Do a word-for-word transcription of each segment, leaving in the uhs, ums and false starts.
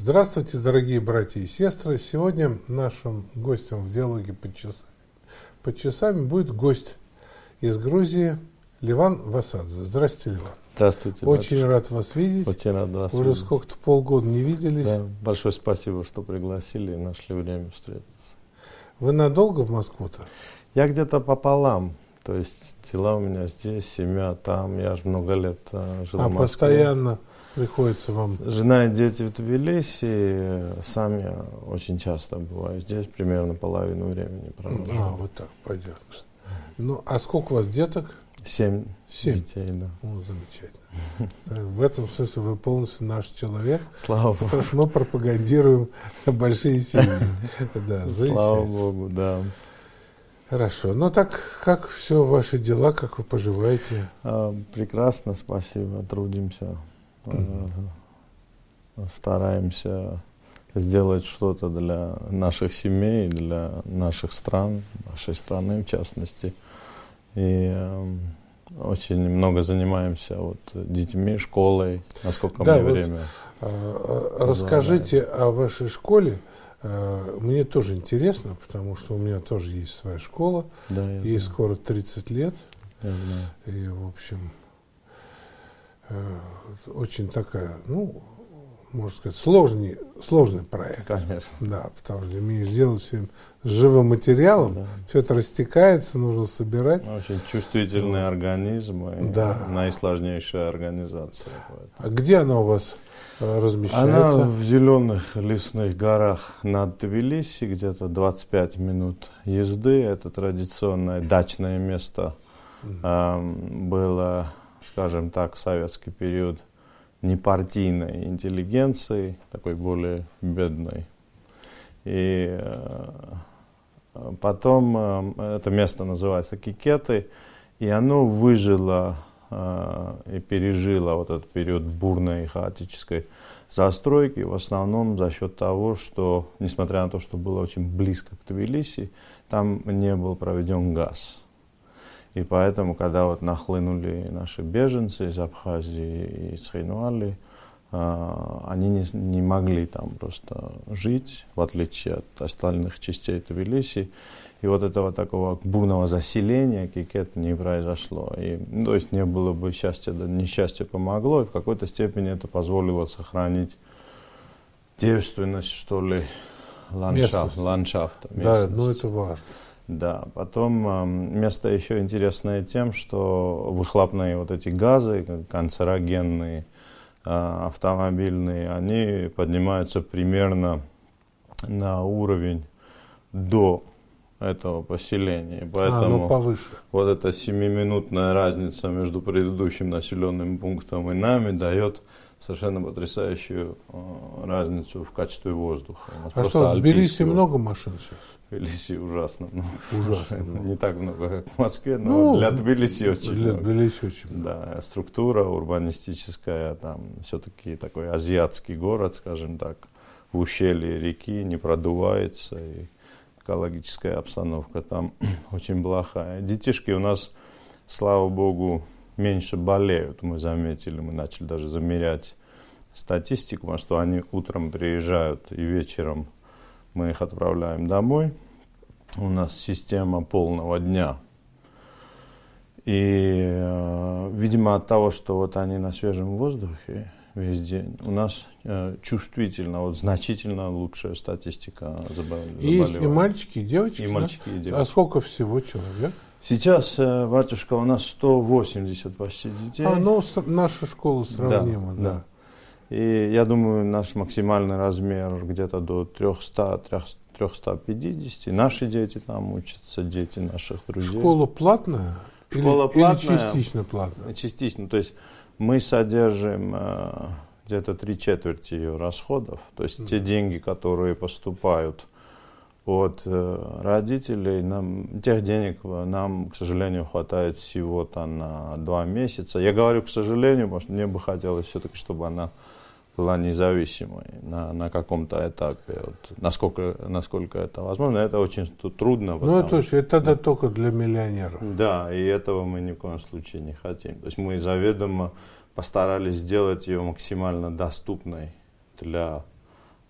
Здравствуйте, дорогие братья и сестры. Сегодня нашим гостем в диалоге под, час... под часами будет гость из Грузии Леван Васадзе. Здравствуйте, Леван. Здравствуйте. Очень батюшка. рад вас видеть. Очень рад вас Уже видеть. сколько-то полгода не виделись. Да, большое спасибо, что пригласили и нашли время встретиться. Вы надолго в Москву-то? Я где-то пополам. То есть дела у меня здесь, семья там. Я же много лет uh, жил а в Москве. Постоянно приходится вам? Жена и дети в Тбилиси. Сам я очень часто бываю здесь, примерно половину времени провожу. А, вот так, пойдет. Ну, а сколько у вас деток? Семь, Семь детей, да. О, замечательно. В этом смысле вы полностью наш человек. Слава Богу. Потому что мы пропагандируем большие семьи. Да, Слава Богу, да. Хорошо. Ну так, как все ваши дела, как вы поживаете? А, прекрасно, спасибо. Трудимся. Mm-hmm. Стараемся сделать что-то для наших семей, для наших стран, нашей страны в частности. И э, очень много занимаемся вот, детьми, школой, насколько да, мне вот, время. Э, расскажите о вашей школе. Э, мне тоже интересно, потому что у меня тоже есть своя школа. Да, я ей знаю. скоро тридцать лет. Я знаю. И, в общем, э, очень такая, ну, можно сказать, сложный, сложный проект. Конечно. Да, потому что имеешь дело с живым материалом, да. Все это растекается, нужно собирать. Очень чувствительный вот. Организм и да. наисложнейшая организация. А где она у вас размещается? Она в зеленых лесных горах над Тбилиси, где-то двадцать пять минут езды. Это традиционное дачное место. Mm-hmm. эм, было, скажем так, в советский период непартийной интеллигенции, такой более бедной. И э, потом э, это место называется Кикеты, и оно выжило э, и пережило вот этот период бурной и хаотической застройки, в основном за счет того, что, несмотря на то, что было очень близко к Тбилиси, там не был проведен газ. И поэтому, когда вот нахлынули наши беженцы из Абхазии и из Хейнуали, э, они не, не могли там просто жить, в отличие от остальных частей Тбилиси. И вот этого такого бурного заселения Кикет не произошло. И, ну, то есть не было бы счастья, да несчастье помогло, и в какой-то степени это позволило сохранить девственность, что ли, ландшафт, ландшафта. Да, ну это важно. Да, потом э, место еще интересное тем, что выхлопные вот эти газы, канцерогенные, э, автомобильные, они поднимаются примерно на уровень до этого поселения. Поэтому а, ну повыше. Вот эта семиминутная разница между предыдущим населенным пунктом и нами дает совершенно потрясающую э, разницу в качестве воздуха. А что, в Тбилиси много машин сейчас? В Тбилиси ужасно много. Ужасно. Не так много, как в Москве, но ну, для Тбилиси очень для много. Тбилиси очень много. Да, структура урбанистическая, там все-таки такой азиатский город, скажем так, в ущелье реки, не продувается, и экологическая обстановка там очень плохая. Детишки у нас, слава богу, меньше болеют, мы заметили, мы начали даже замерять статистику, потому что они утром приезжают и вечером мы их отправляем домой. У нас система полного дня. И, э, видимо, от того, что вот они на свежем воздухе весь день, у нас э, чувствительно, вот значительно лучшая статистика заболеваний. Есть и мальчики, и девочки? И да? мальчики, и девочки. А сколько всего человек? Сейчас, э, батюшка, у нас сто восемьдесят почти детей. А, ну, с, наша школа сравнима, да. да. да. И я думаю, наш максимальный размер где-то до триста - триста пятьдесят. Наши дети там учатся, дети наших друзей. Школа платная? Школа или, платная. Или частично платная? Частично. То есть мы содержим э, где-то три четверти ее расходов. То есть mm. те деньги, которые поступают от э, родителей, нам, тех денег нам, к сожалению, хватает всего-то на два месяца. Я говорю, к сожалению, потому что мне бы хотелось все-таки, чтобы она была независимой на, на каком-то этапе. Вот, насколько, насколько это возможно, это очень трудно. Ну, это, это тогда только для миллионеров. Да, и этого мы ни в коем случае не хотим. То есть мы заведомо постарались сделать ее максимально доступной для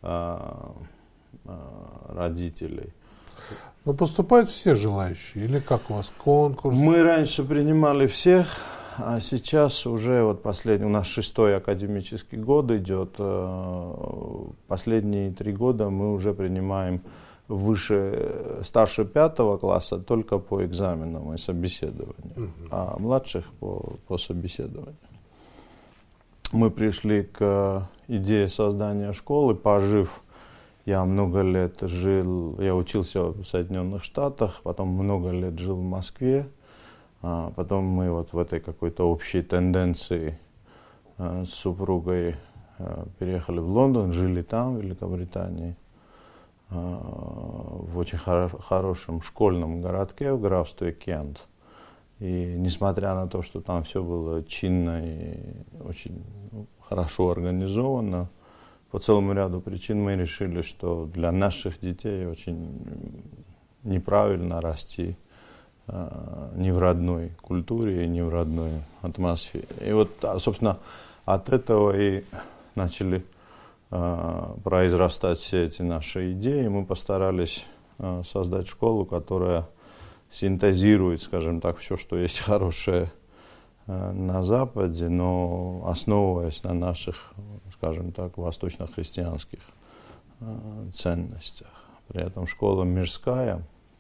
а, а, родителей. Но поступают все желающие? Или как у вас конкурс? Мы раньше принимали всех, а сейчас уже вот последний, у нас шестой академический год идет. Последние три года мы уже принимаем выше, старше пятого класса только по экзаменам и собеседованию, угу. а младших по, по собеседованию. Мы пришли к идее создания школы, пожив, я много лет жил, я учился в Соединенных Штатах, потом много лет жил в Москве, а потом мы вот в этой какой-то общей тенденции а, с супругой а, переехали в Лондон, жили там, в Великобритании, а, в очень хоро- хорошем школьном городке в графстве Кент. И несмотря на то, что там все было чинно и очень хорошо организовано, по целому ряду причин мы решили, что для наших детей очень неправильно расти э, не в родной культуре, не в родной атмосфере. И вот, собственно, от этого и начали э, произрастать все эти наши идеи. Мы постарались э, создать школу, которая синтезирует, скажем так, все, что есть хорошее э, на Западе, но основываясь на наших, скажем так, восточно-христианских э, ценностях. При этом школа мирская,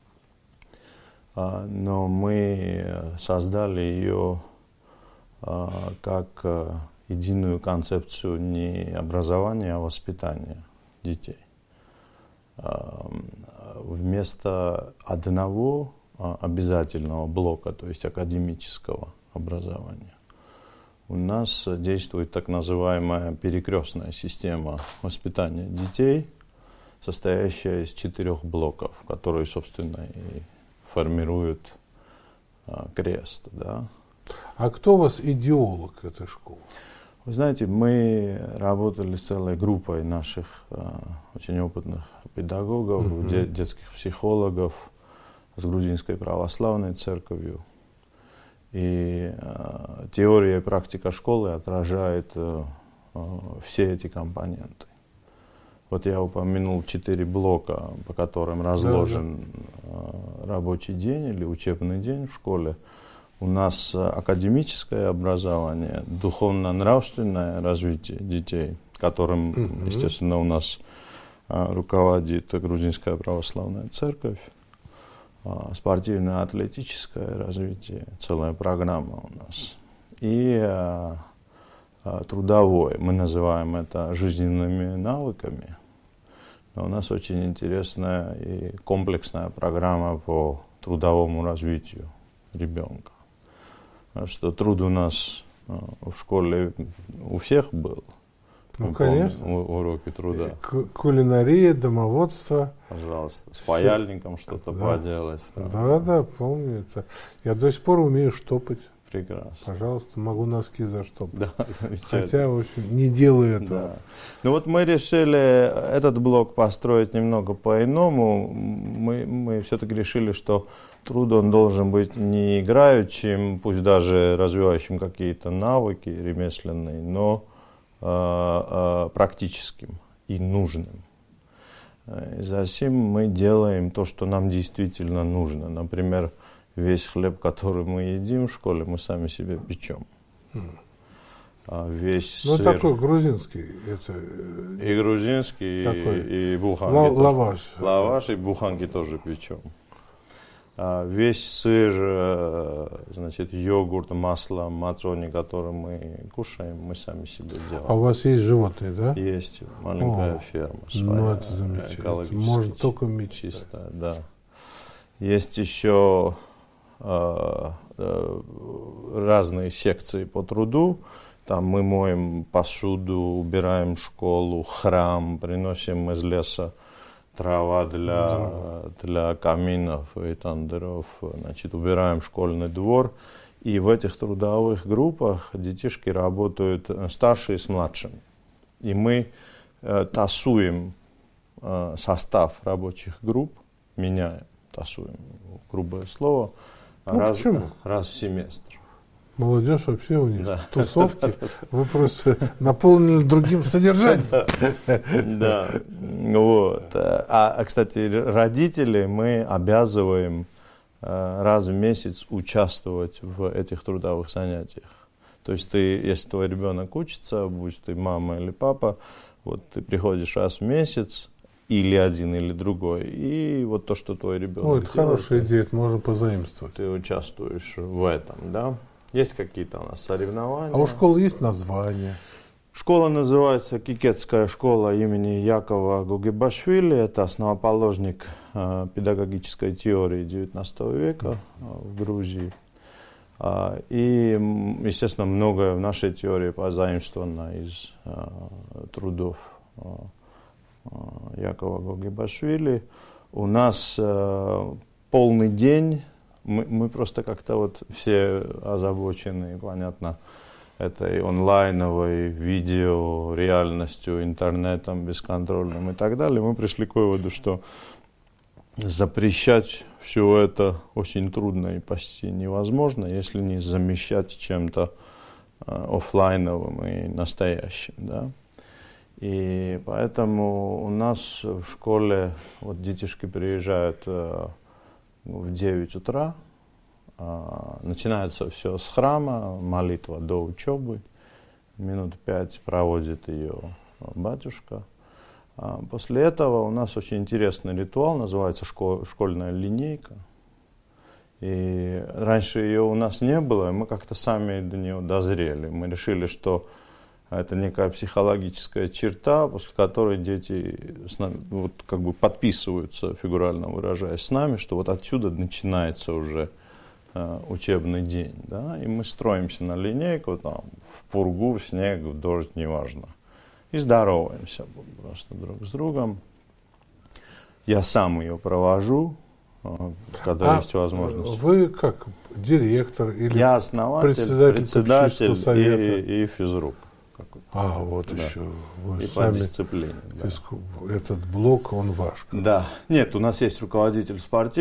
э, но мы создали ее э, как э, единую концепцию не образования, а воспитания детей. Э, вместо одного обязательного блока, то есть академического образования, у нас действует так называемая перекрестная система воспитания детей, состоящая из четырех блоков, которые, собственно, и формируют а, крест. Да. А кто у вас идеолог этой школы? Вы знаете, мы работали с целой группой наших а, очень опытных педагогов, угу. де- детских психологов, с Грузинской православной церковью. И э, теория и практика школы отражает э, э, все эти компоненты. Вот я упомянул четыре блока, по которым разложен э, рабочий день или учебный день в школе. У нас академическое образование, духовно-нравственное развитие детей, которым, угу. естественно, у нас э, руководит Грузинская православная церковь. Спортивное атлетическое развитие, целая программа у нас. И а, а, трудовое, мы называем это жизненными навыками. Но у нас очень интересная и комплексная программа по трудовому развитию ребенка. Потому что труд у нас а, в школе у всех был. Ну, мы конечно. Помним, уроки труда. К- кулинария, домоводство. Пожалуйста, с паяльником что-то да. поделать. Там. Да, да, помню это. Я до сих пор умею штопать. Прекрасно. Пожалуйста, могу носки заштопать. Да, замечательно. Хотя, в общем, не делаю этого. Да. Ну вот мы решили этот блок построить немного по-иному. Мы, мы все-таки решили, что труд он должен быть не играющим, пусть даже развивающим какие-то навыки ремесленные, но практическим и нужным. И затем мы делаем то, что нам действительно нужно. Например, весь хлеб, который мы едим в школе, мы сами себе печем. Mm. А весь ну, сыр... такой грузинский. Это... И грузинский, такой... и, и буханки. Л- лаваш. Лаваш и буханки тоже печем. А весь сыр, значит, йогурт, масло, мацони, который мы кушаем, мы сами себе делаем. А у вас есть животные, да? Есть маленькая О, ферма своя. Ну, это замечательно. Можно только мечтать. Чистая, да. Есть еще э, э, разные секции по труду. Там мы моем посуду, убираем школу, храм, приносим из леса трава для, для каминов и тандыров, значит, убираем школьный двор. И в этих трудовых группах детишки работают старшие с младшими. И мы э, тасуем э, состав рабочих групп, меняем, тасуем, грубое слово, ну, раз, почему? раз в семестр. молодежь вообще у них да. тусовки, вы просто наполнили другим содержанием. Да, вот. А, кстати, родители мы обязываем раз в месяц участвовать в этих трудовых занятиях. То есть ты, если твой ребенок учится, будь ты мама или папа, вот ты приходишь раз в месяц, или один, или другой, и вот то, что твой ребенок Ой, это делает, хорошая идея, это можно позаимствовать. Ты участвуешь в этом, да? Есть какие-то у нас соревнования. А у школы есть название? Школа называется Кикетская школа имени Якова Гогебашвили. Это основоположник э, педагогической теории девятнадцатого века э, в Грузии. А, и, естественно, многое в нашей теории позаимствовано из э, трудов э, Якова Гогебашвили. У нас э, полный день, мы, мы просто как-то вот все озабочены, понятно, этой онлайновой видео реальностью, интернетом бесконтрольным и так далее. Мы пришли к выводу, что запрещать все это очень трудно и почти невозможно, если не замещать чем-то э, офлайновым и настоящим, да. И поэтому у нас в школе вот детишки приезжают э, в девять утра, э, начинается все с храма, молитва до учебы, минут пять проводит ее батюшка. А после этого у нас очень интересный ритуал, называется школ, школьная линейка. И раньше ее у нас не было, и мы как-то сами до нее дозрели. Мы решили, что это некая психологическая черта, после которой дети с нами, вот, как бы подписываются, фигурально выражаясь, с нами, что вот отсюда начинается уже э, учебный день. Да? И мы строимся на линейку, там, в пургу, в снег, в дождь, неважно. И здороваемся просто друг с другом. Я сам ее провожу, э, когда а есть возможность. Вы как директор или Я основатель, председатель, председатель совета? и, и физрук. А, вот да. еще. Вы и сами по дисциплине. Да. Физку... Этот блок, он ваш. Да. Нет, у нас есть руководитель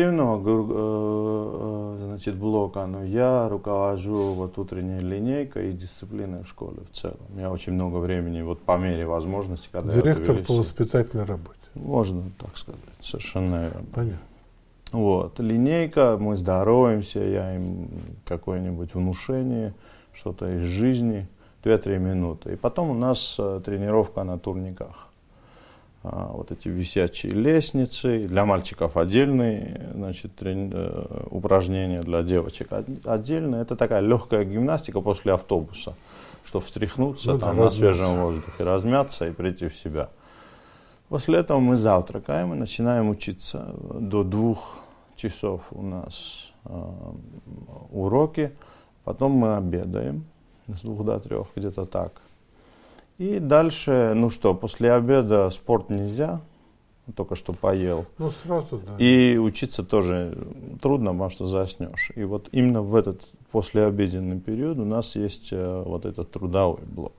спортивного значит, блока, но я руковожу вот утренней линейкой и дисциплиной в школе в целом. Я очень много времени, вот по мере возможности, когда Директор я по воспитательной работе. Можно так сказать, совершенно верно. Понятно. Вот. Линейка, мы здороваемся, я им какое-нибудь внушение, что-то из жизни. две-три минуты. И потом у нас а, тренировка на турниках. А, вот эти висячие лестницы. Для мальчиков отдельные, значит, трени... э, упражнения, для девочек отдельные. Это такая легкая гимнастика после автобуса, чтобы встряхнуться, ну, там, да, на свежем воздухе, размяться и прийти в себя. После этого мы завтракаем и начинаем учиться. До двух часов у нас э, уроки. Потом мы обедаем. С двух до трех, где-то так. И дальше, ну что, после обеда спорт нельзя, только что поел. Ну, сразу, да. И учиться тоже трудно, потому что заснешь. И вот именно в этот послеобеденный период у нас есть э, вот этот трудовой блок.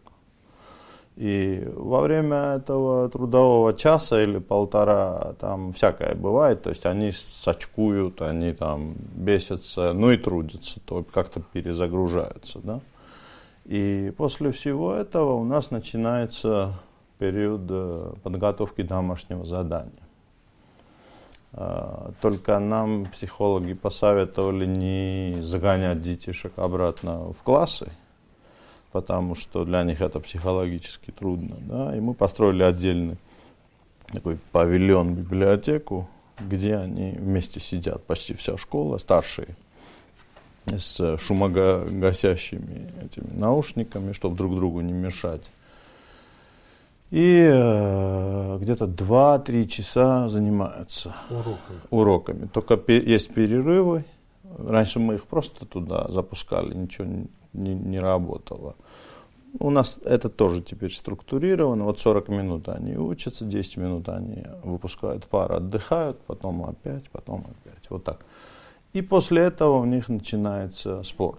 И во время этого трудового часа или полтора там всякое бывает, то есть они сочкуют, они там бесятся, ну и трудятся, то как-то перезагружаются, да. И после всего этого у нас начинается период подготовки домашнего задания. Только нам психологи посоветовали не загонять детишек обратно в классы, потому что для них это психологически трудно. Да? И мы построили отдельный такой павильон, библиотеку, где они вместе сидят, почти вся школа, старшие, с шумогасящими этими наушниками, чтобы друг другу не мешать. И э, где-то два-три часа занимаются уроками. уроками. Только пе- есть перерывы. Раньше мы их просто туда запускали, ничего не, не, не работало. У нас это тоже теперь структурировано. Вот сорок минут они учатся, десять минут они выпускают пар, отдыхают, потом опять, потом опять. Вот так. И после этого у них начинается спорт.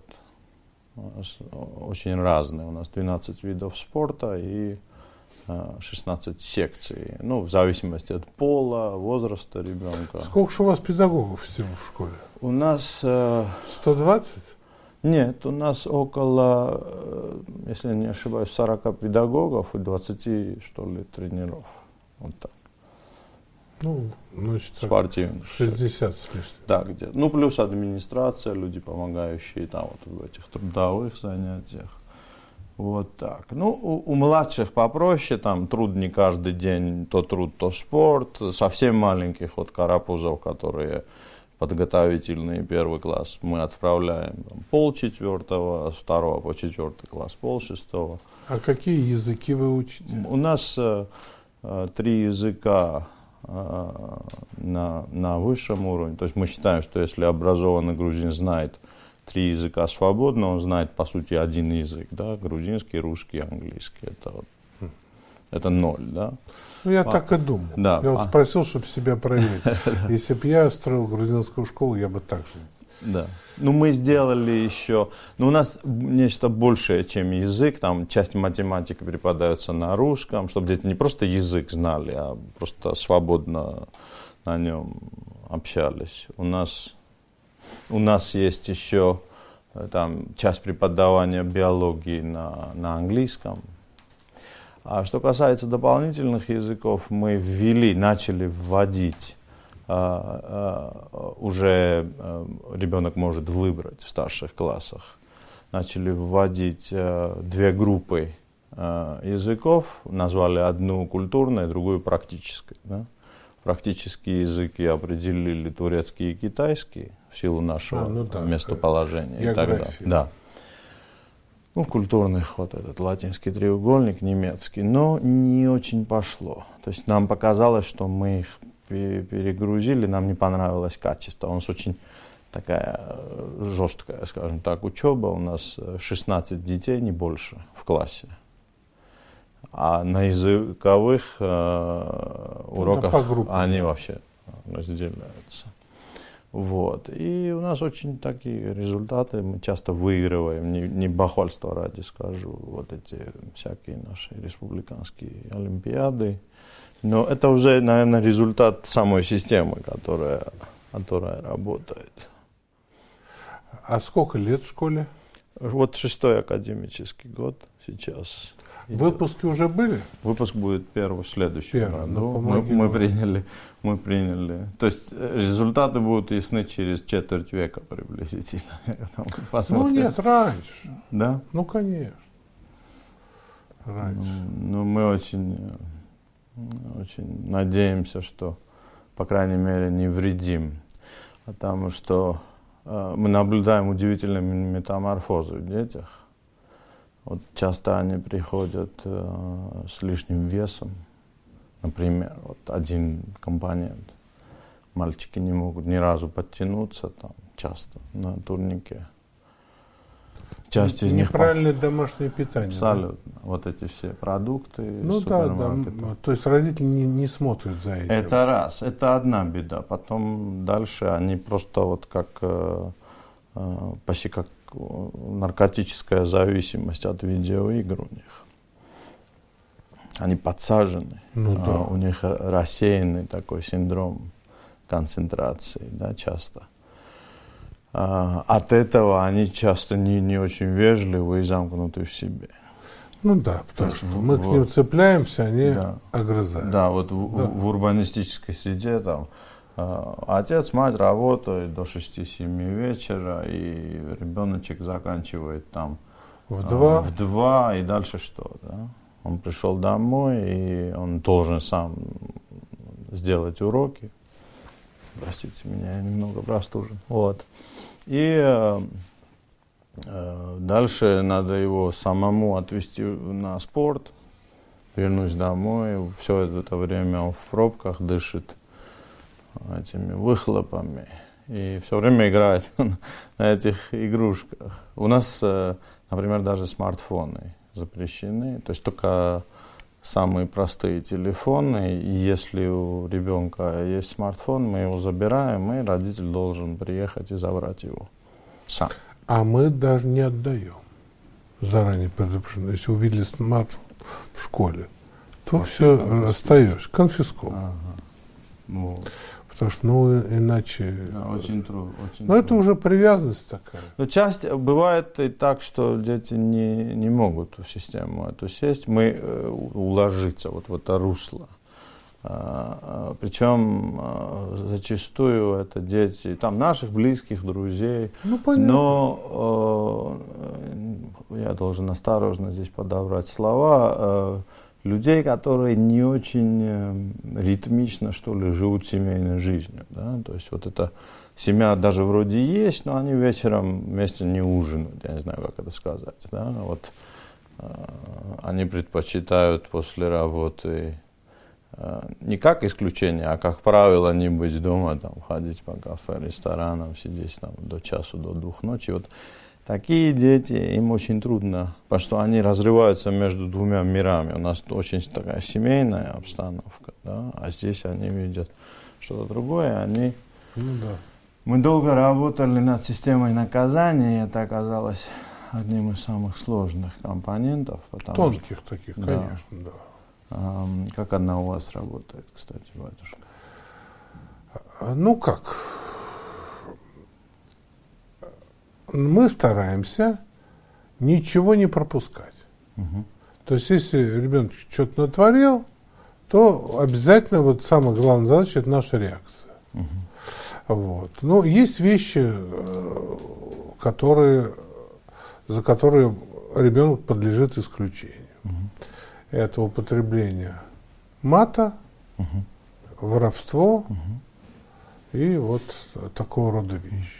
Очень разный. У нас двенадцать видов спорта и шестнадцать секций. Ну, в зависимости от пола, возраста ребенка. Сколько же у вас педагогов всего в школе? У нас... сто двадцать? Нет, у нас около, если я не ошибаюсь, сорока педагогов и двадцати, что ли, тренеров. Вот так. Ну, значит, спортивных. шестьдесят с лишним. Да, где. Ну, плюс администрация, люди, помогающие там вот в этих трудовых занятиях. Вот так. Ну, у, у младших попроще, там труд не каждый день, то труд, то спорт. Совсем маленьких, вот карапузов, которые подготовительный первый класс, мы отправляем там, пол четвертого, с второго по четвертый класс, пол шестого. А какие языки вы учите? У нас э, э, три языка э, на, на высшем уровне. То есть мы считаем, что если образованный грузин знает три языка свободно, он знает, по сути, один язык, да, грузинский, русский, английский. Это, вот, это ноль, да. Ну, я а, так и думал. Да, я вот а, спросил, чтобы себя проверить. Если бы я строил грузинскую школу, я бы так же. Да. Ну, мы сделали еще... Ну, у нас нечто большее, чем язык. Там часть математики преподается на русском, чтобы дети не просто язык знали, а просто свободно на нем общались. У нас... У нас есть еще там, часть преподавания биологии на, на английском. А что касается дополнительных языков, мы ввели, начали вводить, а, а, уже а, ребенок может выбрать в старших классах, начали вводить а, две группы а, языков, назвали одну культурной, другую практической. Да? Практические языки определили турецкий и китайский в силу нашего а, ну да, местоположения. И так далее. Да. Ну, культурных вот этот латинский треугольник, немецкий, но не очень пошло. То есть нам показалось, что мы их перегрузили, нам не понравилось качество. У нас очень такая жесткая, скажем так, учеба. У нас шестнадцать детей, не больше, в классе. А на языковых э, уроках они вообще разделяются. Вот. И у нас очень такие результаты, мы часто выигрываем, не, не бахвальство ради скажу, вот эти всякие наши республиканские олимпиады. Но это уже, наверное, результат самой системы, которая, которая работает. А сколько лет в школе? Вот шестой академический год сейчас. Выпуски уже были? Выпуск будет первый в следующем Первый, году. Мы, мы, приняли, мы приняли. То есть результаты будут ясны через четверть века приблизительно. Ну нет, раньше. Да? Ну конечно. Раньше. Ну, ну мы очень, очень надеемся, что, по крайней мере, не вредим. Потому что э, мы наблюдаем удивительные метаморфозы в детях. Вот часто они приходят э, с лишним весом, например, вот один компонент. Мальчики не могут ни разу подтянуться там часто на турнике. Часть из них... Неправильное домашнее питание. Абсолютно. Да? Вот эти все продукты. Ну да, да. То есть родители не, не смотрят за этим. Это раз. Это одна беда. Потом дальше они просто вот как... Э, э, почти как наркотическая зависимость от видеоигр у них. Они подсажены. Ну, да. У них рассеянный такой синдром концентрации, да, часто. А, от этого они часто не, не очень вежливы и замкнуты в себе. Ну да, потому что мы вот, к ним цепляемся, они да, огрызают. Да, вот в, да. в урбанистической среде там отец, мать работают до шести-семи вечера, и ребеночек заканчивает там в два. в два, и дальше что, да? Он пришел домой, и он должен сам сделать уроки. Простите меня, я немного простужен. Вот. И э, э, дальше надо его самому отвезти на спорт, вернусь домой, все это время он в пробках дышит этими выхлопами и все время играет на этих игрушках. У нас, например, даже смартфоны запрещены, то есть только самые простые телефоны. И если у ребенка есть смартфон, мы его забираем, и родитель должен приехать и забрать его сам. А мы даже не отдаем. Заранее предупреждено. Если увидели смартфон в школе, то все остаешься, конфисковано. Ага. Вот. Потому что, ну, иначе... Да, очень трудно. Очень Но трудно. это уже привязанность такая. Но часть бывает и так, что дети не, не могут в систему эту сесть, мы э, уложиться вот в это русло. А, а, причем а, зачастую это дети там наших близких, друзей. Ну, понятно. Но э, я должен осторожно здесь подобрать слова. Э, людей, которые не очень э, ритмично, что ли, живут семейной жизнью. Да? То есть вот эта семья даже вроде есть, но они вечером вместе не ужинают. Я не знаю, как это сказать. Да? Вот, э, они предпочитают после работы э, не как исключение, а как правило не быть дома, там, ходить по кафе, ресторанам, сидеть там, до часу, до двух ночи. Вот. Такие дети, им очень трудно, потому что они разрываются между двумя мирами. У нас очень такая семейная обстановка, да, а здесь они видят что-то другое. Они... Ну, да. Мы долго работали над системой наказания, и это оказалось одним из самых сложных компонентов. Тонких что... таких, да. конечно, да. А, как она у вас работает, кстати, батюшка? Ну как? Мы стараемся ничего не пропускать. Угу. То есть, если ребенок что-то натворил, то обязательно вот самая главная задача – это наша реакция. Угу. Вот. Но есть вещи, которые, за которые ребенок подлежит исключению. Угу. Это употребление мата, угу. воровство угу. и вот такого рода вещи.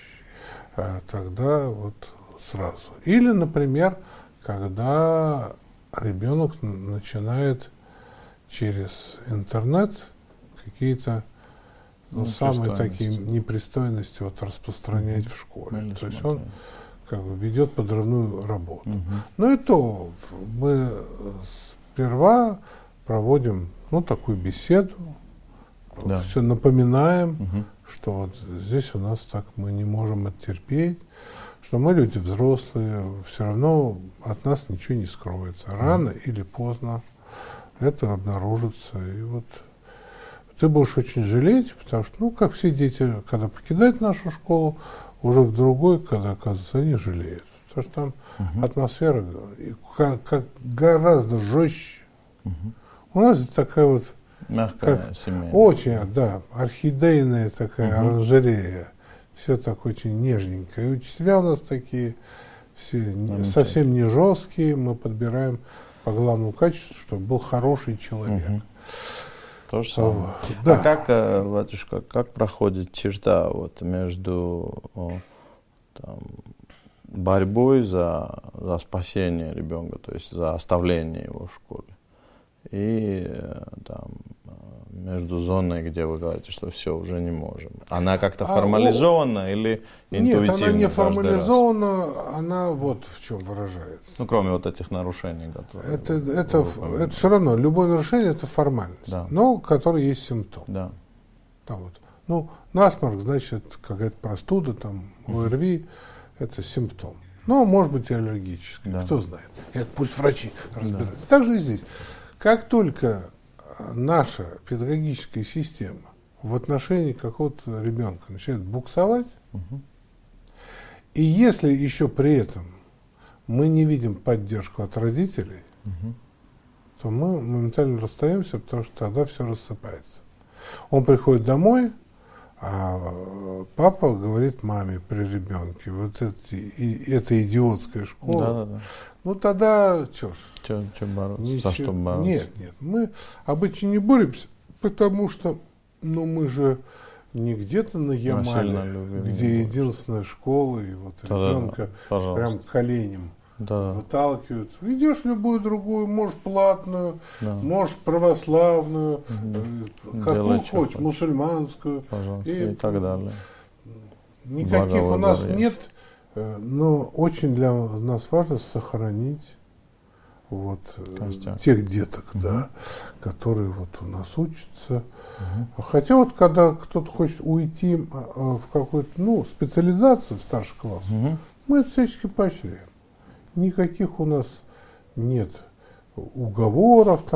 Тогда вот сразу. Или, например, когда ребенок начинает через интернет какие-то ну, самые такие непристойности вот распространять mm-hmm. в школе. Или то есть он как бы ведет подрывную работу. Mm-hmm. Ну и то мы сперва проводим ну, такую беседу, да. все напоминаем, mm-hmm. что вот здесь у нас так мы не можем это терпеть, что мы люди взрослые, все равно от нас ничего не скроется. Рано mm. или поздно это обнаружится. И вот ты будешь очень жалеть, потому что, ну, как все дети, когда покидают нашу школу, уже в другой, когда, оказывается, они жалеют. Потому что там mm-hmm. атмосфера как, как гораздо жестче. Mm-hmm. У нас такая вот мягкая семья. Очень, да, орхидейная такая угу. оранжерея. Все так очень нежненько. И учителя у нас такие все не, совсем не жесткие. Мы подбираем по главному качеству, чтобы был хороший человек. Угу. То же самое. Да. А как, батюшка, как проходит черта вот между там, борьбой за, за спасение ребенка, то есть за оставление его в школе, и там, между зоной, где вы говорите, что все, уже не можем? Она как-то а, формализована о... или интуитивно? Нет, она не формализована, она вот в чем выражается. Ну, кроме вот этих нарушений, которые... Это, это, это все равно, любое нарушение – это формальность, да. но который есть симптом. Да. Там вот. Ну, насморк, значит, какая-то простуда, там, ОРВИ – это симптом. Но, может быть, и аллергический, да. кто знает. Это пусть врачи разбираются. Да. Так же и здесь. Как только наша педагогическая система в отношении какого-то ребенка начинает буксовать, угу. и если еще при этом мы не видим поддержку от родителей, угу. то мы моментально расстаемся, потому что тогда все рассыпается. Он приходит домой, а папа говорит маме при ребенке, вот это, и, это идиотская школа. Да, да, да. Ну тогда что ж. Что бороться? Ничего. За что бороться? Нет, нет. Мы обычно не боремся, потому что ну, мы же не где-то на Ямале, где единственная школа, и вот да, ребенка да, да. прям коленем да. выталкивают. Идешь в любую другую, можешь платную, да. можешь православную, угу. какую хочешь, мусульманскую. Пожалуйста, и, и так далее. Никаких Благо, у нас есть. Нет. Но очень для нас важно сохранить вот тех деток, угу. да, которые вот у нас учатся. Угу. Хотя вот когда кто-то хочет уйти в какую-то ну, специализацию в старший класс, угу. мы это всячески поощряем. Никаких у нас нет уговоров там и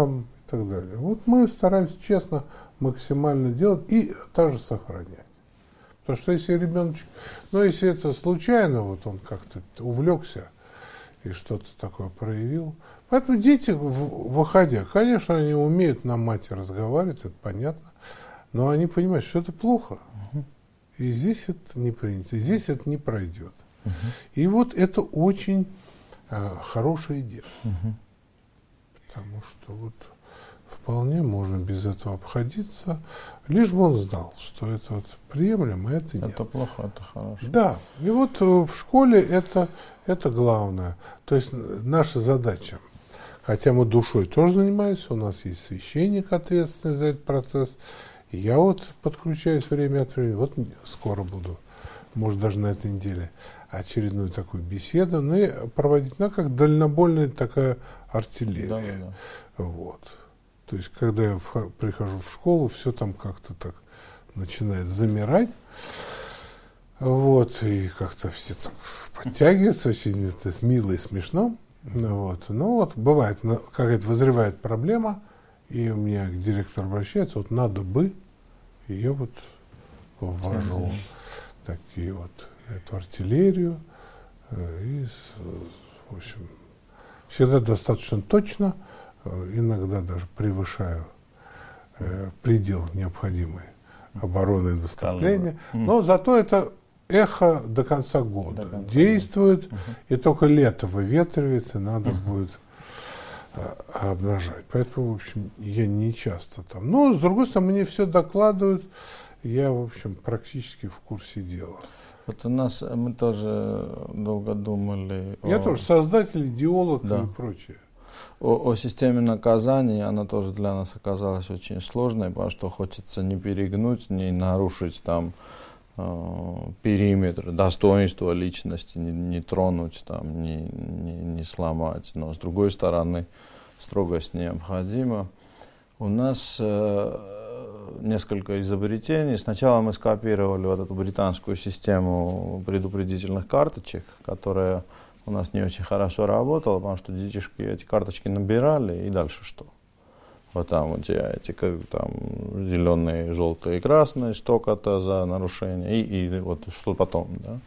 так далее. Вот мы стараемся честно максимально делать и также сохранять. Потому что если ребеночек, ну если это случайно, вот он как-то увлекся и что-то такое проявил. Поэтому дети, выходя, конечно, они умеют на мате разговаривать, это понятно, но они понимают, что это плохо. Угу. И здесь это не принято, и здесь это не пройдет. Угу. И вот это очень э, хорошее дело. Угу. Потому что вот вполне можно без этого обходиться, лишь бы он знал, что это вот приемлемо, это нет. Это плохо, это хорошо. Да, и вот в школе это, это главное. То есть наша задача, хотя мы душой тоже занимаемся, у нас есть священник, ответственный за этот процесс, и я вот подключаюсь время от времени, вот скоро буду, может даже на этой неделе, очередную такую беседу, ну и проводить, ну, как дальнобойная такая артиллерия. Да, да, да. Вот. То есть, когда я в, прихожу в школу, все там как-то так начинает замирать. Вот, и как-то все так подтягиваются, очень это мило и смешно. Вот. Ну вот, бывает, какая-то вызревает проблема, и у меня к директору обращается, вот надо бы, и я вот ввожу такие вот, эту артиллерию, и, в общем, всегда достаточно точно, иногда даже превышаю э, предел необходимой обороны и наступления. Но зато это эхо до конца года до конца действует, года. И только лето выветривается, надо uh-huh. будет э, обнажать. Поэтому, в общем, я не часто там. Но, с другой стороны, мне все докладывают, я, в общем, практически в курсе дела. Вот у нас, мы тоже долго думали... Я о... тоже создатель, идеолог да. и прочее. О, о системе наказаний, она тоже для нас оказалась очень сложной, потому что хочется не перегнуть, не нарушить там э, периметр, достоинство личности, не, не тронуть, там, не, не, не сломать. Но с другой стороны, строгость необходима. У нас э, несколько изобретений. Сначала мы скопировали вот эту британскую систему предупредительных карточек, которая у нас не очень хорошо работала, потому что детишки эти карточки набирали, и дальше что? Вот там у тебя эти там, зеленые, желтые и красные, столько-то за нарушение, и, и вот что потом, да?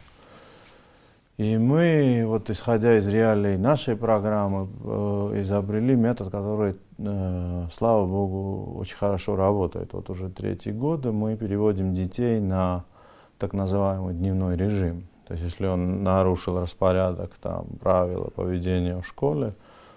И мы, вот исходя из реалий нашей программы, э, изобрели метод, который, э, слава богу, очень хорошо работает. Вот уже третий год мы переводим детей на так называемый дневной режим. То есть, если он нарушил распорядок, там, правила поведения в школе,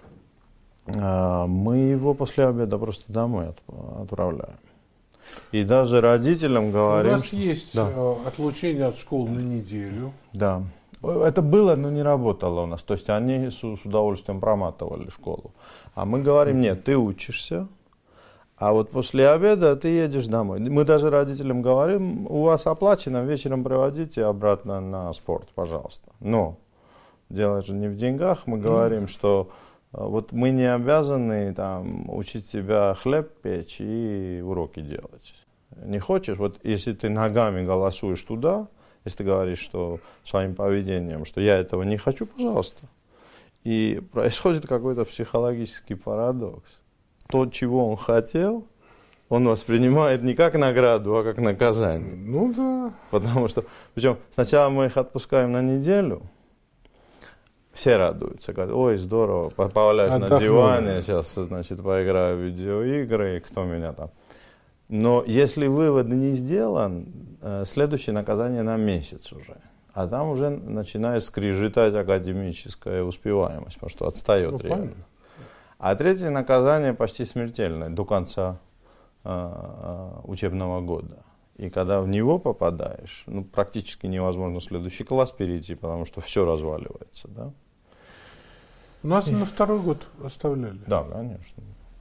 э, мы его после обеда просто домой от, отправляем. И даже родителям говорим... У нас что... есть да. отлучение от школы на неделю. Да. Это было, но не работало у нас. То есть, они с, с удовольствием проматывали школу. А мы говорим, нет, ты учишься, а вот после обеда ты едешь домой. Мы даже родителям говорим, у вас оплачено, вечером проводите обратно на спорт, пожалуйста. Но дело же не в деньгах. Мы говорим, mm. что вот мы не обязаны там, учить тебя хлеб печь и уроки делать. Не хочешь? Вот если ты ногами голосуешь туда, если ты говоришь, что своим поведением, что я этого не хочу, пожалуйста. И происходит какой-то психологический парадокс. То, чего он хотел, он воспринимает не как награду, а как наказание. Ну да. Потому что, причем сначала мы их отпускаем на неделю, все радуются, говорят, ой, здорово, поваляюсь на диване, сейчас, значит, поиграю в видеоигры, кто меня там. Но если вывод не сделан, следующее наказание на месяц уже. А там уже начинает скрежетать академическая успеваемость, потому что отстает ну, реально. Понятно. А третье наказание почти смертельное до конца э, учебного года. И когда в него попадаешь, ну, практически невозможно в следующий класс перейти, потому что все разваливается. Да? У нас и на второй год оставляли. Да, конечно.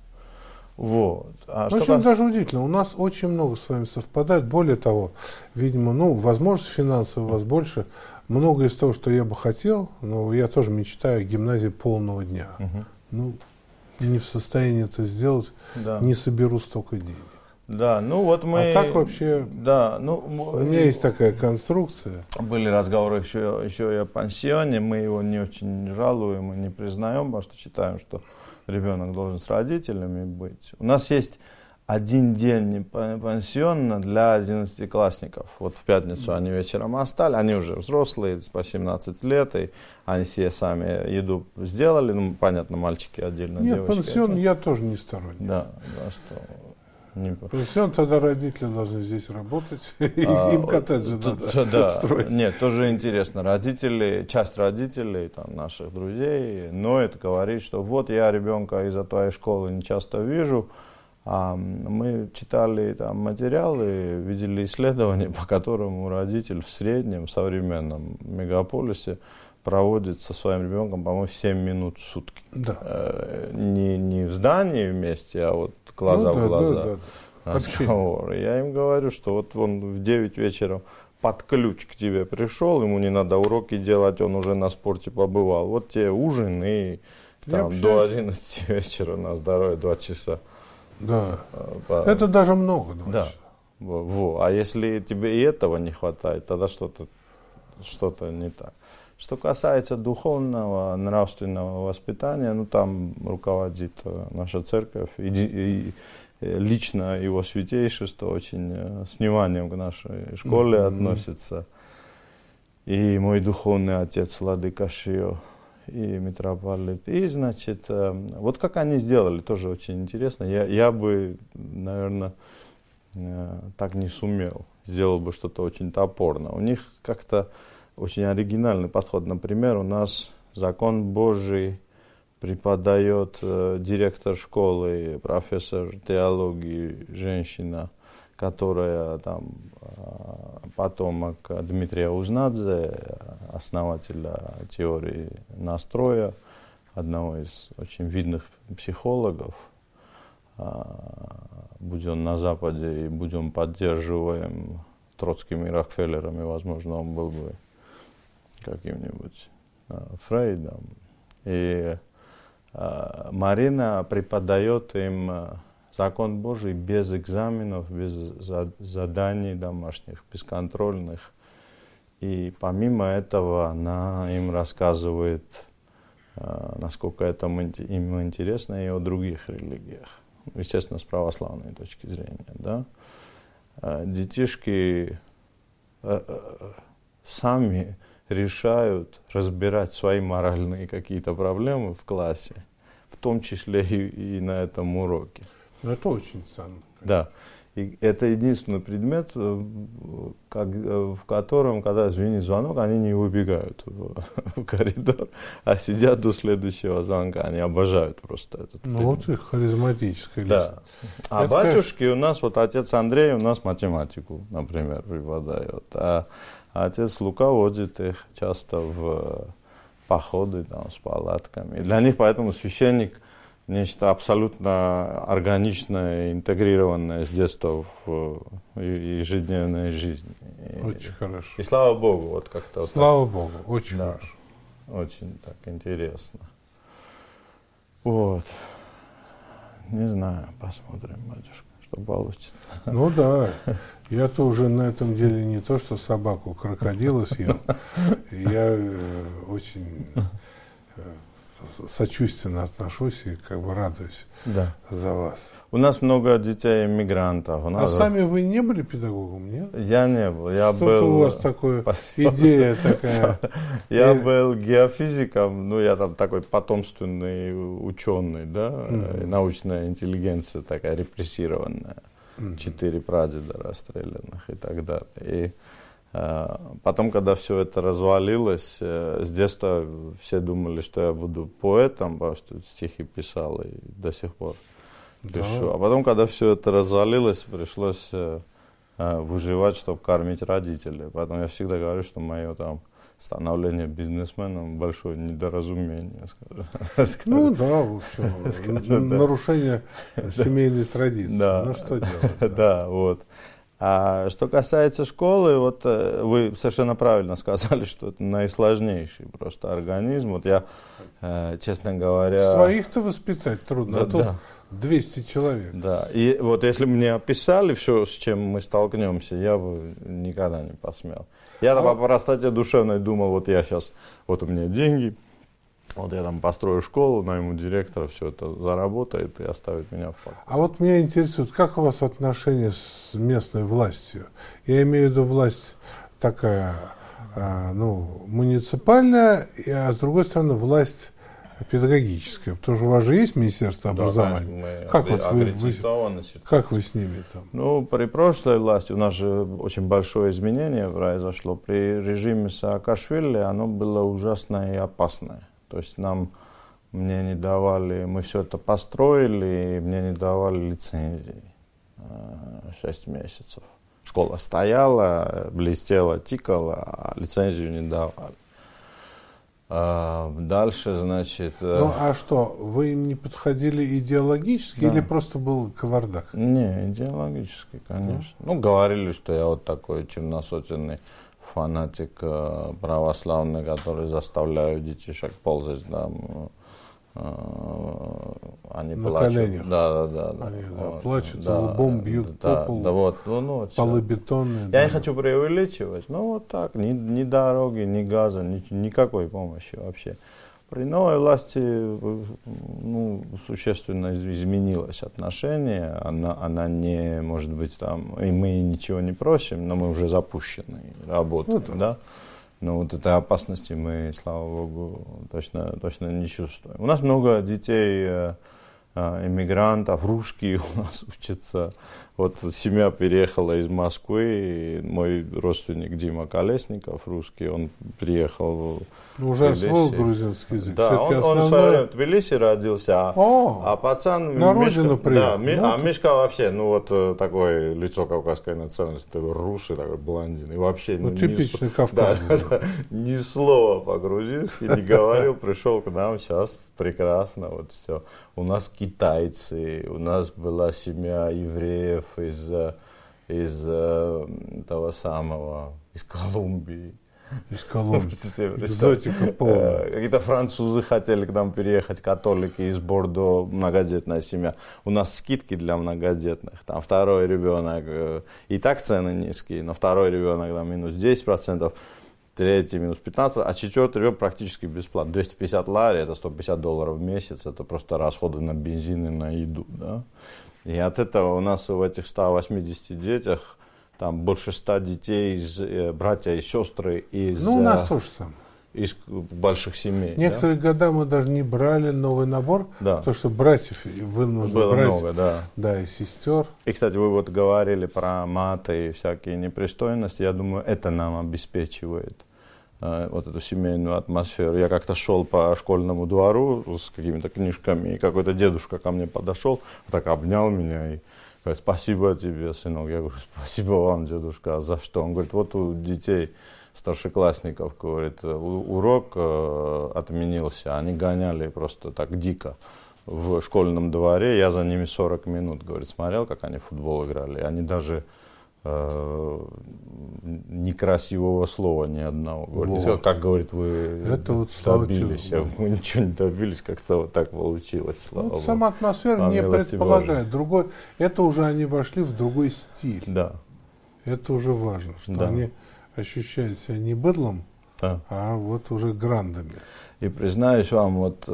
Вот. А в общем, даже удивительно, у нас очень много с вами совпадает. Более того, видимо, ну, возможность финансовая у вас больше. Много из того, что я бы хотел, но я тоже мечтаю о гимназии полного дня. Угу. Ну, не в состоянии это сделать, да. Не соберу столько денег. Да, ну вот мы... А так вообще, да, ну, у меня есть такая конструкция. Были разговоры еще, еще и о пансионе, мы его не очень жалуем и не признаем, потому что считаем, что ребенок должен с родителями быть. У нас есть один день пансиона для одиннадцатиклассников. Вот в пятницу они вечером остались, они уже взрослые, по семнадцать лет, и они все сами еду сделали. Ну, понятно, мальчики отдельно, Нет, девочки. Нет, пансион я тоже не сторонник. Да, да, что... Не... Пансион, тогда родители должны здесь работать, и а, им коттеджи то, надо то, да. строить. Нет, тоже интересно. Родители, часть родителей, там, наших друзей, ноет, говорит, что вот я ребенка из-за твоей школы не часто вижу. А мы читали там материалы, видели исследования, по которым родитель в среднем, в современном мегаполисе проводит со своим ребенком, по-моему, семь минут в сутки. Да. Э, не, не в здании вместе, а вот глаза ну, в да, глаза. Да, да. Разговор. Я им говорю, что вот он в девять вечера под ключ к тебе пришел, ему не надо уроки делать, он уже на спорте побывал. Вот тебе ужин и там, до одиннадцати вечера на здоровье два часа. Да, по... это даже много. Да. Во, во. А если тебе и этого не хватает, тогда что-то, что-то не так. Что касается духовного, нравственного воспитания, ну там руководит наша церковь, и, и, и лично его святейшество очень с вниманием к нашей школе mm-hmm. относится. И мой духовный отец Владыка Шио, и митрополит. И, значит, вот как они сделали, тоже очень интересно. Я, я бы, наверное, так не сумел. Сделал бы что-то очень топорно. У них как-то очень оригинальный подход. Например, у нас закон Божий преподает э, директор школы, профессор теологии, женщина, которая там э, потомок Дмитрия Узнадзе, основателя теории настроя, одного из очень видных психологов. Э, будь он на Западе и будь он поддерживаем Троцким и Рокфеллером, и, возможно, он был бы каким-нибудь э, Фрейдом. И э, Марина преподает им э, закон Божий без экзаменов, без за, заданий домашних, бесконтрольных. И помимо этого она им рассказывает, э, насколько это им интересно, и о других религиях. Естественно, с православной точки зрения. Да? Э, детишки э, э, сами решают разбирать свои моральные какие-то проблемы в классе, в том числе и, и на этом уроке. Это очень ценно. Да. И это единственный предмет, как, в котором, когда звенит звонок, они не выбегают в, в коридор, а сидят до следующего звонка. Они обожают просто этот ну, предмет. Вот их харизматическая да. личность. А это, батюшки конечно... у нас, вот отец Андрей у нас математику, например, преподает. А отец Лука водит их часто в походы там, с палатками. И для них поэтому священник нечто абсолютно органичное, интегрированное с детства в ежедневной жизни. Очень и, хорошо. И слава Богу, вот как-то. Слава вот Богу, очень да, хорошо. Очень так интересно. Вот. Не знаю, посмотрим, батюшка, что получится. Ну да, я-то уже на этом деле не то, что собаку крокодила съел. Я э, очень э, сочувственно отношусь и как бы радуюсь да. за вас. У нас много детей иммигрантов. У нас... А сами вы не были педагогом, нет? Я не был. Я Что-то был... у вас такая идея такая. Я и... был геофизиком, ну я там такой потомственный ученый, да, mm-hmm. научная интеллигенция такая репрессированная, mm-hmm. четыре прадеда расстрелянных и так далее. И э, потом, когда все это развалилось, э, с детства все думали, что я буду поэтом, потому что стихи писал и до сих пор. Да. А потом, когда все это развалилось, пришлось э, э, выживать, чтобы кормить родителей. Поэтому я всегда говорю, что мое там становление бизнесменом большое недоразумение. Скажу. Ну да, в общем, нарушение семейной традиции. Да. Ну что делать? Да. Да, вот. А что касается школы, вот вы совершенно правильно сказали, что это наисложнейший просто организм. Вот я, э, честно говоря... Своих-то воспитать трудно, да, а тут да. двести человек. Да, и вот если бы мне описали все, с чем мы столкнемся, я бы никогда не посмел. Я а... по простоте душевной думал, вот я сейчас, вот у меня деньги, Вот я там построю школу, найму директора, все это заработает и оставит меня в покое. А вот меня интересует, как у вас отношения с местной властью? Я имею в виду власть такая, а, ну, муниципальная, а с другой стороны власть педагогическая. Потому что у вас же есть Министерство образования. Да, конечно, мы как, вот вы, вы, как вы с ними там? Ну, при прошлой власти у нас же очень большое изменение произошло. При режиме Саакашвили оно было ужасное и опасное. То есть нам, мне не давали, мы все это построили, и мне не давали лицензии шесть месяцев. Школа стояла, блестела, тикала, а лицензию не давали. А дальше, значит... Ну, а что, вы им не подходили идеологически, да, или просто был кавардак? Не, идеологически, конечно. Mm. Ну, говорили, что я вот такой черносотенный фанатик православный, который заставляет детишек ползать там. Они на плачут. Коленях. Да, да, да. Они да, да, вот, плачут, да, лбом бьют да, по полу, да, вот, ну, ну, полы бетонные. Я да. не хочу преувеличивать, но вот так, ни, ни дороги, ни газа, ни, никакой помощи вообще. При новой власти ну, существенно изменилось отношение, она, она не, может быть, там, и мы ничего не просим, но мы уже запущены, работаем, ну, да. Но вот этой опасности мы, слава богу, точно, точно не чувствуем. У нас много детей, э, э, иммигрантов, русские у нас учатся. Вот семья переехала из Москвы, и мой родственник Дима Колесников, русский, он приехал в Уже освоил грузинский язык. Да, он, он в свое время в Тбилиси родился, а, О, а пацан... на Мишка, родину приехал. Да, ми, ну, а Мишка вообще, ну вот такое лицо кавказской национальности, такой русый, такой блондин, и вообще... Ну, ну, типичный ни, Кавказ. Да, да, ни слова по-грузински не говорил, пришел к нам, сейчас прекрасно, вот все. У нас китайцы, у нас была семья евреев из, из того самого, из Колумбии. Из Колумбии. Экзотика полная. Какие-то французы хотели к нам переехать, католики из Бордо, многодетная семья. У нас скидки для многодетных. Там второй ребенок, и так цены низкие, но второй ребенок там минус десять процентов, третий минус пятнадцать процентов, а четвертый ребенок практически бесплатно. двести пятьдесят лари, это сто пятьдесят долларов в месяц, это просто расходы на бензин и на еду. Да? И от этого у нас в этих ста восьмидесяти детях там больше ста детей, из, э, братья и сестры из, ну, у нас тоже самое. Из больших семей. Некоторые да? года мы даже не брали новый набор, да. потому что братьев вынуждены было брать, много, да. да, и сестер. И, кстати, вы вот говорили про маты и всякие непристойности, я думаю, это нам обеспечивает э, вот эту семейную атмосферу. Я как-то шел по школьному двору с какими-то книжками, и какой-то дедушка ко мне подошел, так обнял меня и говорит: спасибо тебе, сынок. Я говорю: спасибо вам, дедушка. А за что? Он говорит: вот у детей, старшеклассников, говорит, урок э, отменился. Они гоняли просто так дико в школьном дворе. Я за ними сорок минут, говорит, смотрел, как они в футбол играли. Они даже э, некрасивого слова ни одного. Говорит, вот. Как, говорит, вы это вот добились? А мы ничего не добились, как-то вот так получилось, слава Богу. Сама атмосфера не предполагает. Другой, это уже они вошли в другой стиль. Да. Это уже важно, что да. они ощущают себя не быдлом, да. а вот уже грандами. И признаюсь вам, вот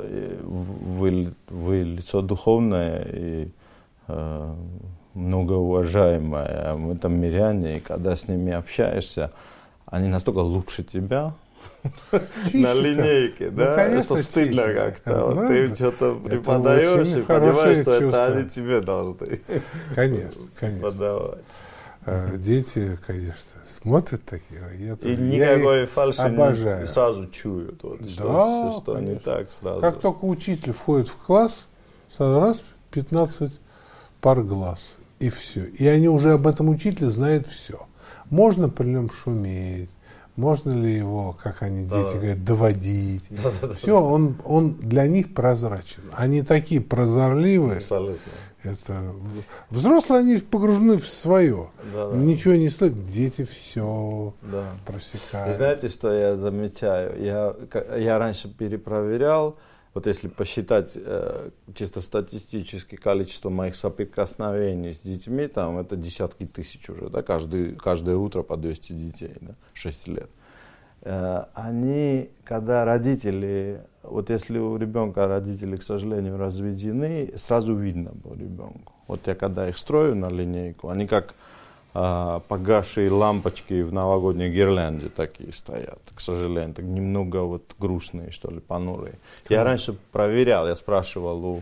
вы, вы лицо духовное и э, многоуважаемое, мы там миряне, и когда с ними общаешься, они настолько лучше тебя на линейке, да, что стыдно как-то. Ты что-то преподаешь и понимаешь, что это они тебе должны конечно, конечно. подавать. Дети, конечно, смотрят такие. Я и никакой фальши не сразу чуют. Вот, да, что, что не так сразу. Как только учитель входит в класс, сразу раз пятнадцать пар глаз. И все. И они уже об этом учителе знают все. Можно при нем шуметь, можно ли его, как они, дети да. говорят, доводить. Да, да, все, да. Он, он для них прозрачен. Они такие прозорливые. Абсолютно. Это, взрослые, они погружены в свое. Да, да. Ничего не стоит, дети все да. просекают. И знаете, что я замечаю? Я, я раньше перепроверял, вот если посчитать э, чисто статистически количество моих соприкосновений с детьми, там это десятки тысяч уже, да, каждый, каждое утро по двести детей, да, шесть лет. Э, они, когда родители вот если у ребенка родители, к сожалению, разведены, сразу видно по ребенку. Вот я когда их строю на линейку, они как а, погасшие лампочки в новогодней гирлянде такие стоят, к сожалению, так немного вот грустные, что ли, понурые. Я раньше проверял, я спрашивал у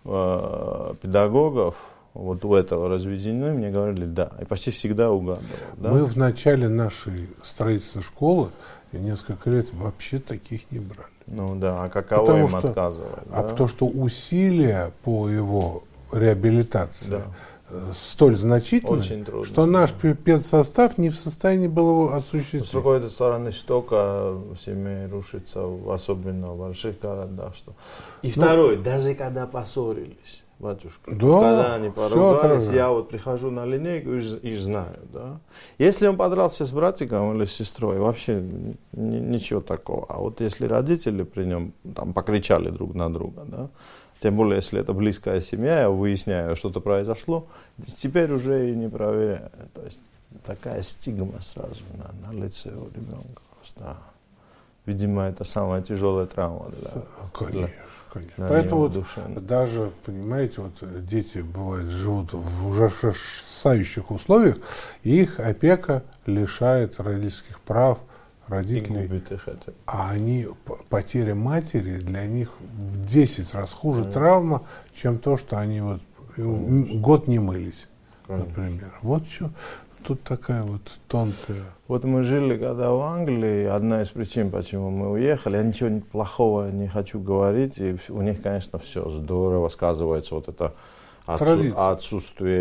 э, педагогов, вот у этого разведены, мне говорили, да, и почти всегда угадывал. Да? Мы в начале нашей строительства школы несколько лет вообще таких не брали. Ну да, а каково потому им что, отказывать? А да? потому что усилия по его реабилитации Да. столь значительны, Очень трудно, что наш да. педсостав не в состоянии был его С осуществить. другой стороны, столько семей рушится, особенно в больших городах. Что... И Ну, второе, даже когда поссорились, батюшка, да, когда они поругались, это... я вот прихожу на линейку и, и знаю, да. Если он подрался с братиком или с сестрой, вообще ни, ничего такого. А вот если родители при нем там покричали друг на друга, да, тем более, если это близкая семья, я выясняю, что-то произошло, теперь уже и не проверяю. То есть такая стигма сразу на, на лице у ребенка. Да. Видимо, это самая тяжелая травма для, Конечно, для, конечно. для Поэтому вот души. даже, понимаете, вот дети бывают живут в ужасающих условиях, и их опека лишает родительских прав, родителей. И губит их это. А они, потеря матери для них в десять раз хуже Конечно. травма, чем то, что они вот Конечно. год не мылись, Конечно. например. Вот что. Тут такая вот тонкая. Вот мы жили когда в Англии, одна из причин, почему мы уехали, я ничего плохого не хочу говорить, и у них, конечно, все здорово сказывается, вот это отсу- отсутствие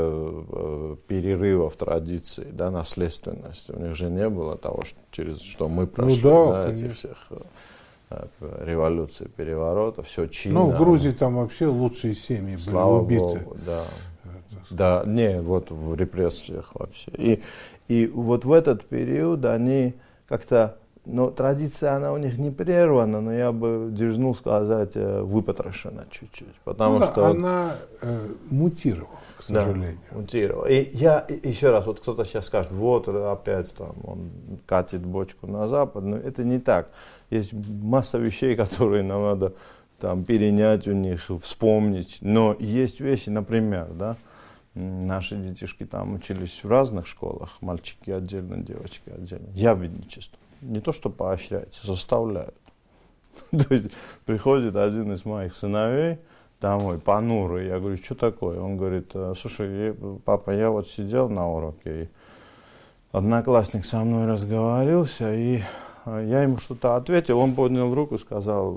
э, перерывов традиций, да, наследственности. У них же не было того, что, через что мы прошли, ну, да, да, этих всех э, революций, переворотов, все чинно. Ну, в Грузии там вообще лучшие семьи были Слава убиты. Богу, да. Да, не, вот в репрессиях вообще. И, и вот в этот период они как-то, ну, традиция, она у них не прервана, но я бы дерзнул сказать, выпотрошена чуть-чуть. Потому ну, что она э, мутировала, к сожалению. Да, мутировала. И я и, еще раз, вот кто-то сейчас скажет, вот опять там он катит бочку на Запад, но это не так. Есть масса вещей, которые нам надо там перенять у них, вспомнить. Но есть вещи, например, да, наши детишки там учились в разных школах, мальчики отдельно, девочки отдельно. Ябедничество. Не то, что поощряется, заставляют. То есть приходит один из моих сыновей домой, понурый. Я говорю, что такое? Он говорит, слушай, папа, я вот сидел на уроке, и одноклассник со мной разговорился, и я ему что-то ответил, он поднял руку и сказал...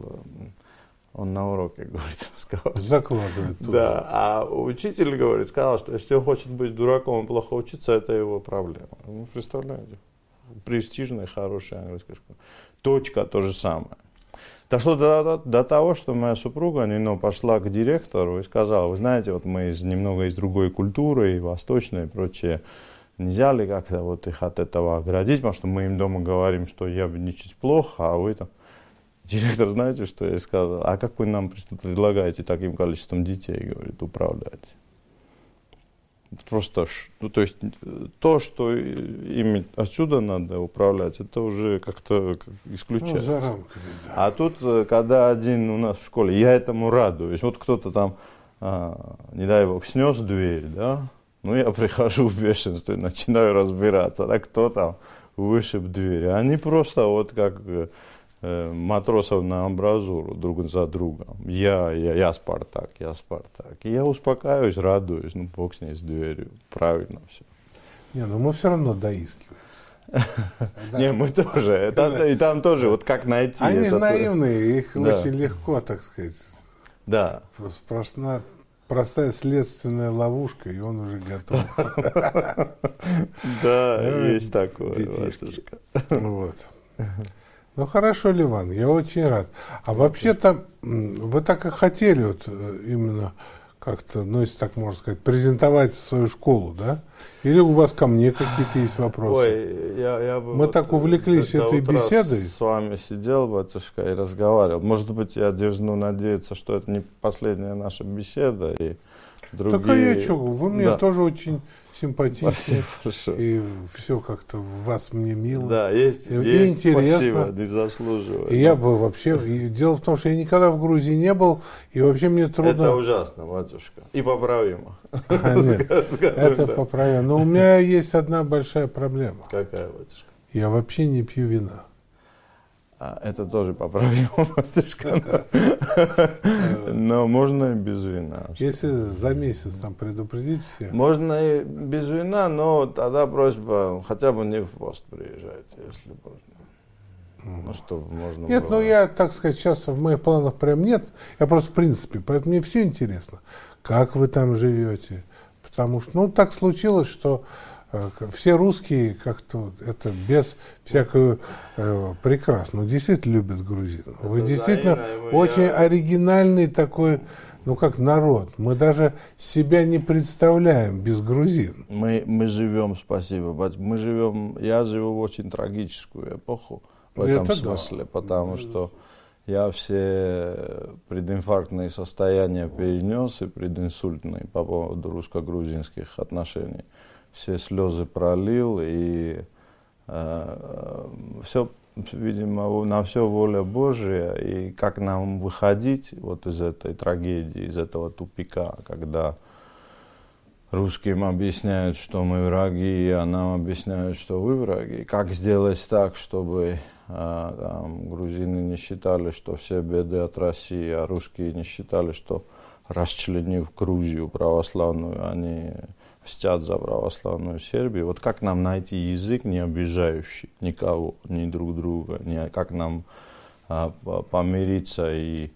Он на уроке, говорит, рассказывал. Закладывает туда. Да, а учитель, говорит, сказал, что если он хочет быть дураком и плохо учиться, это его проблема. Ну, представляете, престижная, хорошая английская школа. Точка то же самое. Дошло до, до, до того, что моя супруга Нино пошла к директору и сказала, вы знаете, вот мы из, немного из другой культуры, и восточной, и прочее, нельзя ли как-то вот их от этого оградить, потому что мы им дома говорим, что ябедничать плохо, а вы там... Директор, знаете, что я сказал? А как вы нам предлагаете таким количеством детей, говорит, управлять? Просто, ну, то есть, то, что ими отсюда надо управлять, это уже как-то исключается. Ну, за рамками, да. А тут, когда один у нас в школе, я этому радуюсь. Вот кто-то там, а, не дай бог, снес дверь, да? Ну, я прихожу в бешенство и начинаю разбираться, да, кто там вышиб дверь. Они просто вот как... матросов на амбразуру друг за другом. Я, я, я Спартак, я Спартак. И я успокаиваюсь, радуюсь, ну, бог с ней, с дверью. Правильно все. Не, ну мы все равно доискиваем. Не, мы тоже. И там тоже, вот как найти. Они же наивные, их очень легко, так сказать. Да. Простая следственная ловушка, и он уже готов. Да, есть такое. Вот. Ну хорошо, Ливан, я очень рад. А вообще-то вы так и хотели вот именно как-то, ну если так можно сказать, презентовать свою школу, да? Или у вас ко мне какие-то есть вопросы? Ой, я, я бы Мы вот так увлеклись до, этой до беседой. С вами сидел, батюшка, и разговаривал. Может быть, я дерзну надеяться, что это не последняя наша беседа. И другие... Так а я что, вы мне да. тоже очень симпатичны. Спасибо, и все как-то в вас мне мило. Да, есть, и, есть и интересно. Спасибо, не заслуживаю. И я бы вообще... И дело в том, что я никогда в Грузии не был, и вообще мне трудно... Это ужасно, батюшка. И поправимо. А, нет, это поправимо. Но у меня есть одна большая проблема. Какая, батюшка? Я вообще не пью вина. А, это тоже поправимо, батюшка. Но можно и без вина. Если за месяц там предупредить всех. Можно и без вина, но тогда просьба хотя бы не в пост приезжайте, если можно. Ну, чтобы можно Нет, было... ну я, так сказать, сейчас в моих планах прям нет. Я просто в принципе, поэтому мне все интересно. Как вы там живете? Потому что, ну, так случилось, что все русские как-то это без всякого э, прекрасно, ну, действительно любят грузин. Вы это действительно очень я... оригинальный такой, ну как народ. Мы даже себя не представляем без грузин. Мы, мы живем, спасибо, мы живем, я живу в очень трагическую эпоху в этом это смысле, да. Потому что я все прединфарктные состояния перенес и прединсультные по поводу русско-грузинских отношений. Все слезы пролил, и э, все, видимо, на все воля Божия, и как нам выходить вот из этой трагедии, из этого тупика, когда русским объясняют, что мы враги, а нам объясняют, что вы враги. Как сделать так, чтобы э, там, грузины не считали, что все беды от России, а русские не считали, что расчленив Грузию православную, они... мстят за православную Сербию. Вот как нам найти язык, не обижающий никого, ни друг друга, не, как нам а, помириться и,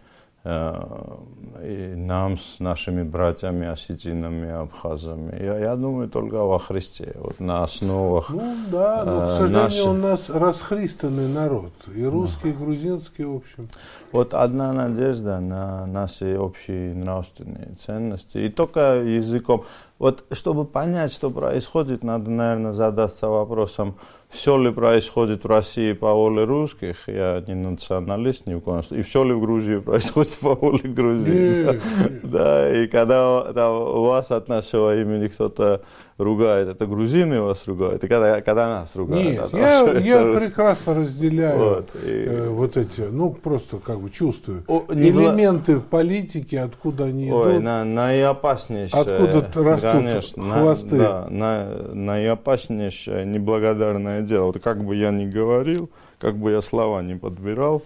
а, и нам с нашими братьями, осетинами, абхазами. Я, я думаю, только во Христе, вот на основах. Ну да, но, к сожалению, наших... у нас расхристанный народ, и русский, и грузинский, в общем. Вот одна надежда на наши общие нравственные ценности, и только языком. Вот чтобы понять, что происходит, надо, наверное, задаться вопросом, все ли происходит в России по воле русских, я не националист ни в коем случае, и все ли в Грузии происходит по воле грузин. Да, и когда там, у вас от нашего имени кто-то ругает, это грузины вас ругают, и когда, когда нас ругают. Нет, я, я прекрасно разделяю вот, и... э, вот эти, ну просто как бы чувствую, О, элементы было... политики, откуда они Ой, идут. На, наиопаснейшее, откуда растут конечно, хвосты. На, да, на, наиопаснейшее неблагодарное дело. Вот как бы я ни говорил, как бы я слова не подбирал,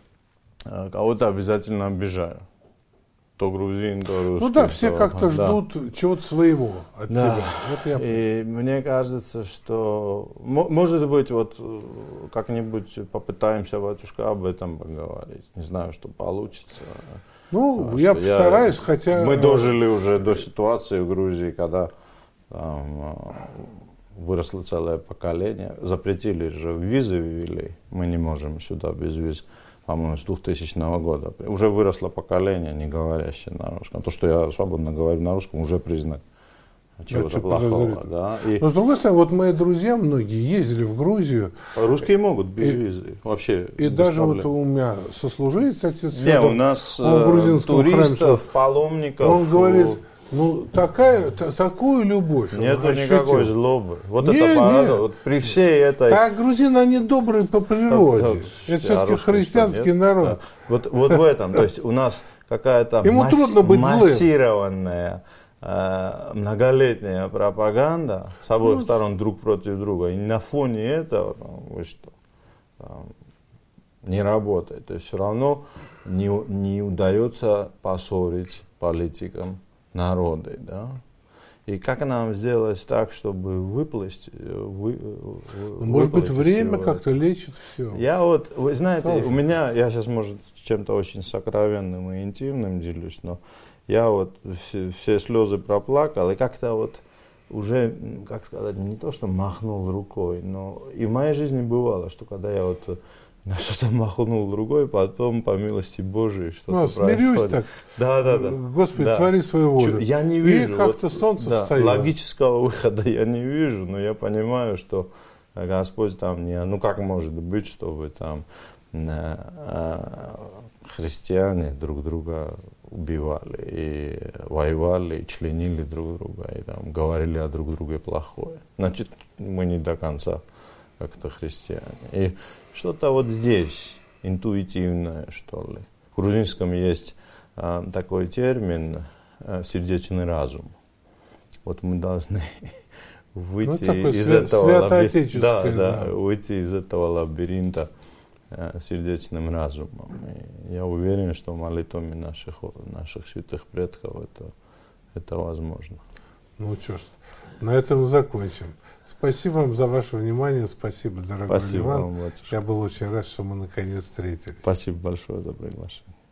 кого-то обязательно обижаю. То грузин, то русский. Ну да, все то, как-то да. ждут чего-то своего от да. тебя. Вот я... И мне кажется, что, может быть, вот как-нибудь попытаемся, батюшка, об этом поговорить. Не знаю, что получится. Ну, я постараюсь, я, хотя... Мы дожили уже до ситуации в Грузии, когда там выросло целое поколение. Запретили же, визы ввели. Мы не можем сюда без виз. По-моему, с двухтысячного года. Уже выросло поколение, не говорящее на русском. То, что я свободно говорю на русском, уже признак чего-то плохого. Да? И... Но с другой стороны, вот мои друзья многие ездили в Грузию. Русские могут без и, визы. Вообще и даже проблем. Вот у меня сослуживец, отец Не, Федор, у нас он в туристов, храме, паломников. Он говорит, ну такая, та, такую любовь. Нету никакой злобы. Вот не, это парадокс. Вот при всей этой... Так грузины, они добрые по природе. Так, это все-таки христианский нет, народ. Да. Вот, вот в этом. То есть у нас какая-то масс... массированная, э, многолетняя пропаганда с обоих ну, сторон друг против друга. И на фоне этого, вы что, там, не работает. То есть все равно не, не удается поссорить политикам народы, да? И как нам сделать так, чтобы выплыть? Вы, Может быть, время как-то лечит все. Я вот, вы знаете, Тоже. у меня, я сейчас, может, чем-то очень сокровенным и интимным делюсь, но я вот все, все слезы проплакал, и как-то вот уже, как сказать, не то, что махнул рукой, но и в моей жизни бывало, что когда я вот на что-то махнул рукой, потом, по милости Божией, что-то ну, происходит. Так. Да, да, да. Господи, да. твори свою волю. Я не вижу. И как-то солнце да, встает. Логического выхода я не вижу, но я понимаю, что Господь там не... Ну, как может быть, чтобы там э, э, христиане друг друга убивали, и воевали, и членили друг друга, и там говорили о друг друге плохое. Значит, мы не до конца как-то христиане. И что-то вот здесь интуитивное, что ли. В грузинском есть а, такой термин а, сердечный разум. Вот мы должны выйти ну, из свя- этого лабиринта, да, да, да, выйти из этого лабиринта а, сердечным разумом. И я уверен, что молитвами наших, наших святых предков это, это возможно. Ну что ж, на этом закончим. Спасибо вам за ваше внимание. Спасибо, дорогой Спасибо Ливан. вам, батюшка. Я был очень рад, что мы наконец встретились. Спасибо большое за приглашение.